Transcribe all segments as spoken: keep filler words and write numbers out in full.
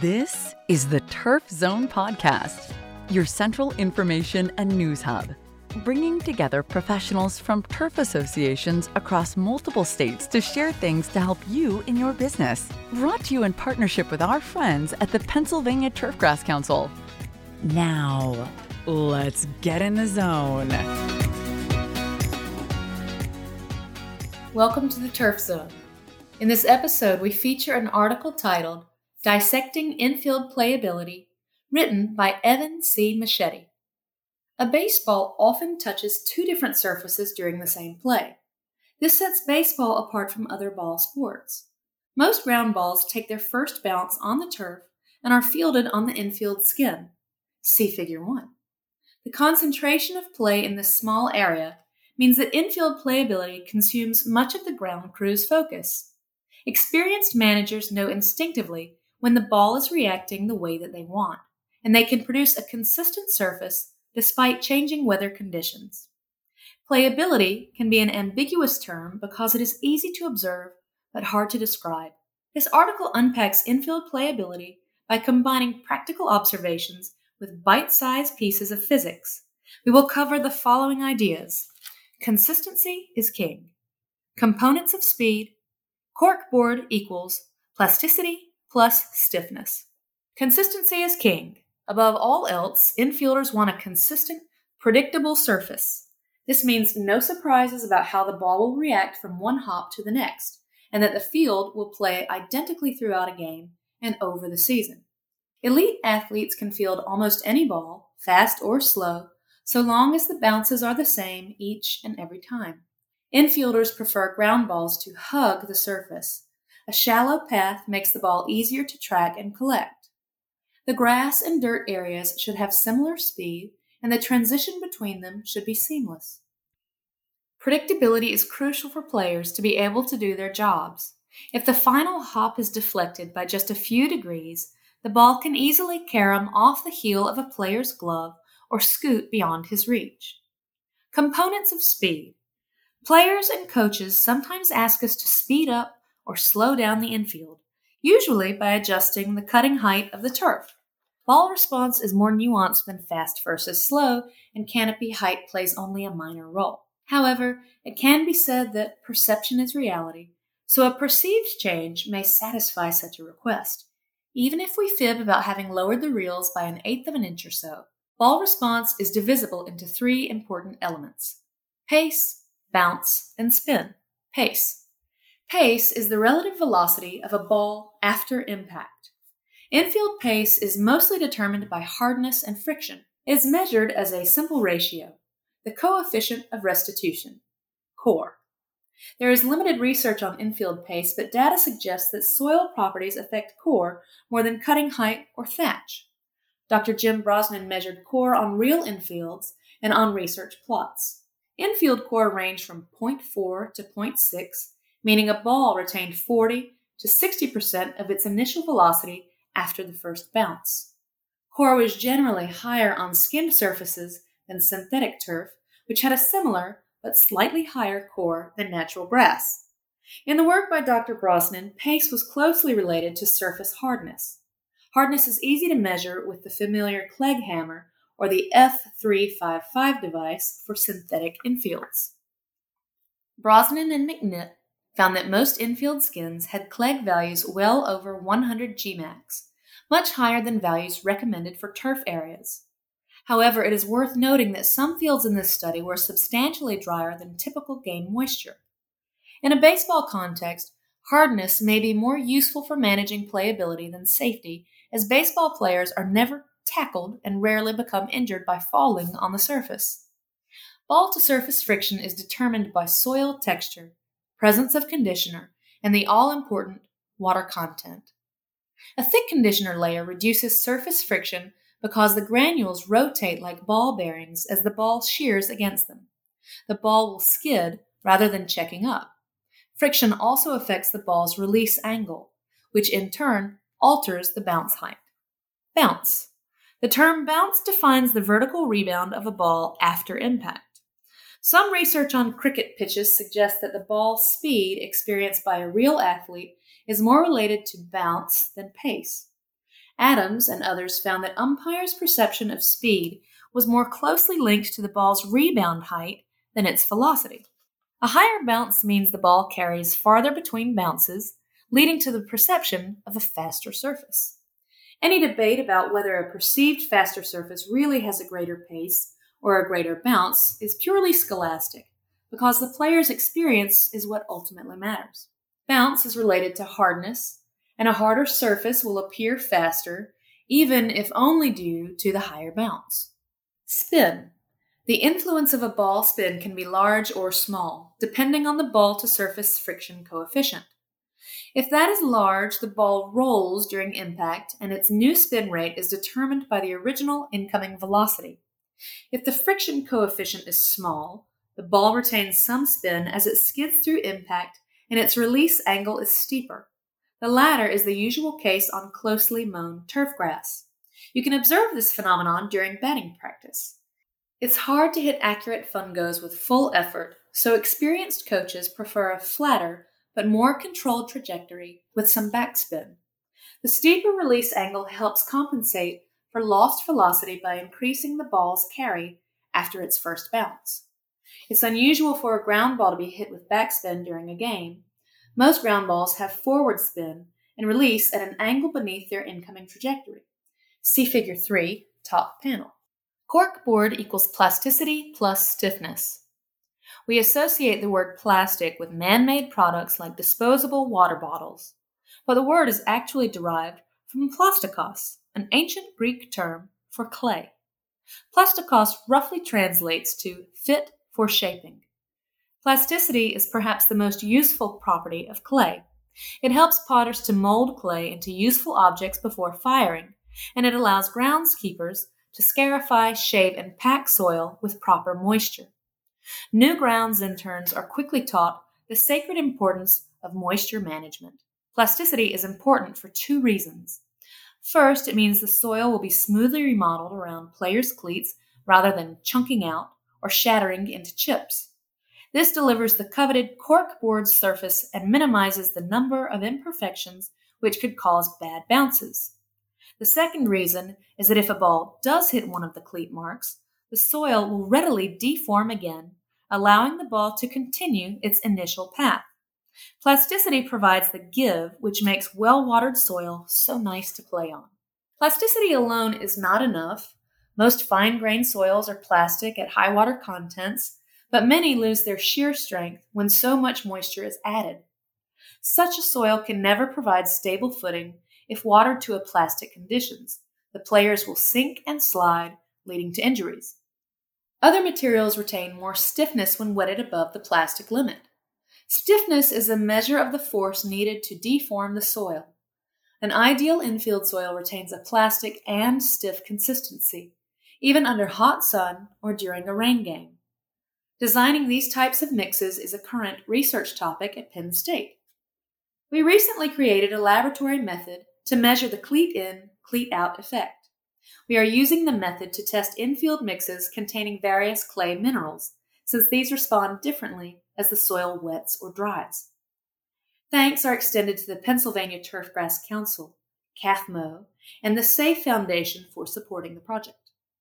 This is the Turf Zone Podcast, your central information and news hub, bringing together professionals from turf associations across multiple states to share things to help you in your business. Brought to you in partnership with our friends at the Pennsylvania Turfgrass Council. Now, let's get in the zone. Welcome to the Turf Zone. In this episode, we feature an article titled Dissecting Infield Playability, written by Evan C. Machete. A baseball often touches two different surfaces during the same play. This sets baseball apart from other ball sports. Most ground balls take their first bounce on the turf and are fielded on the infield skin. See Figure one. The concentration of play in this small area means that infield playability consumes much of the ground crew's focus. Experienced managers know instinctively when the ball is reacting the way that they want, and they can produce a consistent surface despite changing weather conditions. Playability can be an ambiguous term because it is easy to observe but hard to describe. This article unpacks infield playability by combining practical observations with bite-sized pieces of physics. We will cover the following ideas. Consistency is king. Components of speed. Corkboard equals plasticity plus stiffness. Consistency is king. Above all else, infielders want a consistent, predictable surface. This means no surprises about how the ball will react from one hop to the next, and that the field will play identically throughout a game and over the season. Elite athletes can field almost any ball, fast or slow, so long as the bounces are the same each and every time. Infielders prefer ground balls to hug the surface. A shallow path makes the ball easier to track and collect. The grass and dirt areas should have similar speed, and the transition between them should be seamless. Predictability is crucial for players to be able to do their jobs. If the final hop is deflected by just a few degrees, the ball can easily carom off the heel of a player's glove or scoot beyond his reach. Components of speed. Players and coaches sometimes ask us to speed up or slow down the infield, usually by adjusting the cutting height of the turf. Ball response is more nuanced than fast versus slow, and canopy height plays only a minor role. However, it can be said that perception is reality, so a perceived change may satisfy such a request. Even if we fib about having lowered the reels by an eighth of an inch or so, ball response is divisible into three important elements: pace, bounce, and spin. Pace. Pace is the relative velocity of a ball after impact. Infield pace is mostly determined by hardness and friction. It is measured as a simple ratio, the coefficient of restitution, core. There is limited research on infield pace, but data suggests that soil properties affect core more than cutting height or thatch. Doctor Jim Brosnan measured core on real infields and on research plots. Infield core ranged from zero point four to zero point six, meaning a ball retained forty to sixty percent of its initial velocity after the first bounce. Core was generally higher on skinned surfaces than synthetic turf, which had a similar but slightly higher core than natural grass. In the work by Doctor Brosnan, pace was closely related to surface hardness. Hardness is easy to measure with the familiar Clegg hammer or the F three fifty-five device for synthetic infields. Brosnan and McNitt found that most infield skins had Clegg values well over one hundred G max, much higher than values recommended for turf areas. However, it is worth noting that some fields in this study were substantially drier than typical game moisture. In a baseball context, hardness may be more useful for managing playability than safety, as baseball players are never tackled and rarely become injured by falling on the surface. Ball-to-surface friction is determined by soil texture, presence of conditioner, and the all-important water content. A thick conditioner layer reduces surface friction because the granules rotate like ball bearings as the ball shears against them. The ball will skid rather than checking up. Friction also affects the ball's release angle, which in turn alters the bounce height. Bounce. The term bounce defines the vertical rebound of a ball after impact. Some research on cricket pitches suggests that the ball's speed experienced by a real athlete is more related to bounce than pace. Adams and others found that umpires' perception of speed was more closely linked to the ball's rebound height than its velocity. A higher bounce means the ball carries farther between bounces, leading to the perception of a faster surface. Any debate about whether a perceived faster surface really has a greater pace or a greater bounce is purely scholastic, because the player's experience is what ultimately matters. Bounce is related to hardness, and a harder surface will appear faster, even if only due to the higher bounce. Spin. The influence of a ball spin can be large or small, depending on the ball-to-surface friction coefficient. If that is large, the ball rolls during impact, and its new spin rate is determined by the original incoming velocity. If the friction coefficient is small, the ball retains some spin as it skids through impact, and its release angle is steeper. The latter is the usual case on closely mown turf grass. You can observe this phenomenon during batting practice. It's hard to hit accurate fungos with full effort, so experienced coaches prefer a flatter but more controlled trajectory with some backspin. The steeper release angle helps compensate for lost velocity by increasing the ball's carry after its first bounce. It's unusual for a ground ball to be hit with backspin during a game. Most ground balls have forward spin and release at an angle beneath their incoming trajectory. See Figure three, top panel. Corkboard equals plasticity plus stiffness. We associate the word plastic with man-made products like disposable water bottles, but the word is actually derived from plastikos, an ancient Greek term for clay. Plastikos roughly translates to fit for shaping. Plasticity is perhaps the most useful property of clay. It helps potters to mold clay into useful objects before firing, and it allows groundskeepers to scarify, shave, and pack soil with proper moisture. New grounds interns are quickly taught the sacred importance of moisture management. Plasticity is important for two reasons. First, it means the soil will be smoothly remodeled around players' cleats rather than chunking out or shattering into chips. This delivers the coveted corkboard surface and minimizes the number of imperfections which could cause bad bounces. The second reason is that if a ball does hit one of the cleat marks, the soil will readily deform again, allowing the ball to continue its initial path. Plasticity provides the give which makes well-watered soil so nice to play on. Plasticity alone is not enough. Most fine-grained soils are plastic at high water contents, but many lose their shear strength when so much moisture is added. Such a soil can never provide stable footing if watered to a plastic conditions. The players will sink and slide, leading to injuries. Other materials retain more stiffness when wetted above the plastic limit. Stiffness is a measure of the force needed to deform the soil. An ideal infield soil retains a plastic and stiff consistency, even under hot sun or during a rain game. Designing these types of mixes is a current research topic at Penn State. We recently created a laboratory method to measure the cleat-in, cleat-out effect. We are using the method to test infield mixes containing various clay minerals, since these respond differently as the soil wets or dries. Thanks are extended to the Pennsylvania Turfgrass Council, C A F M O, and the SAFE Foundation for supporting the project.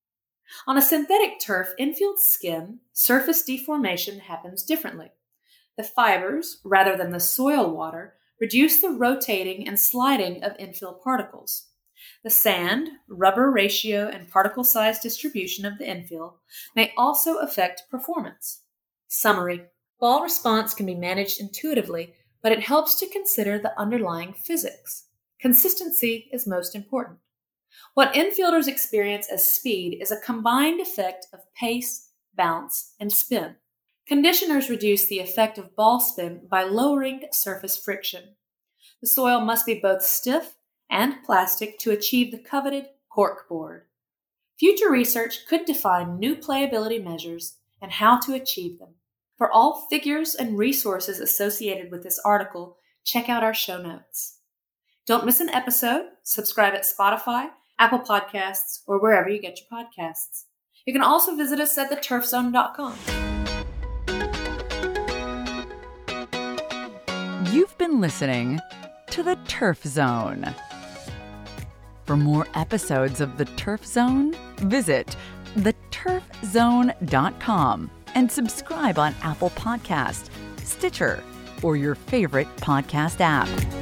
On a synthetic turf infield skin, surface deformation happens differently. The fibers, rather than the soil water, reduce the rotating and sliding of infill particles. The sand, rubber ratio, and particle size distribution of the infill may also affect performance. Summary. Ball response can be managed intuitively, but it helps to consider the underlying physics. Consistency is most important. What infielders experience as speed is a combined effect of pace, bounce, and spin. Conditioners reduce the effect of ball spin by lowering surface friction. The soil must be both stiff and plastic to achieve the coveted corkboard. Future research could define new playability measures and how to achieve them. For all figures and resources associated with this article, check out our show notes. Don't miss an episode. Subscribe at Spotify, Apple Podcasts, or wherever you get your podcasts. You can also visit us at the turf zone dot com. You've been listening to The Turf Zone. For more episodes of The Turf Zone, visit the turf zone dot com and subscribe on Apple Podcast, Stitcher, or your favorite podcast app.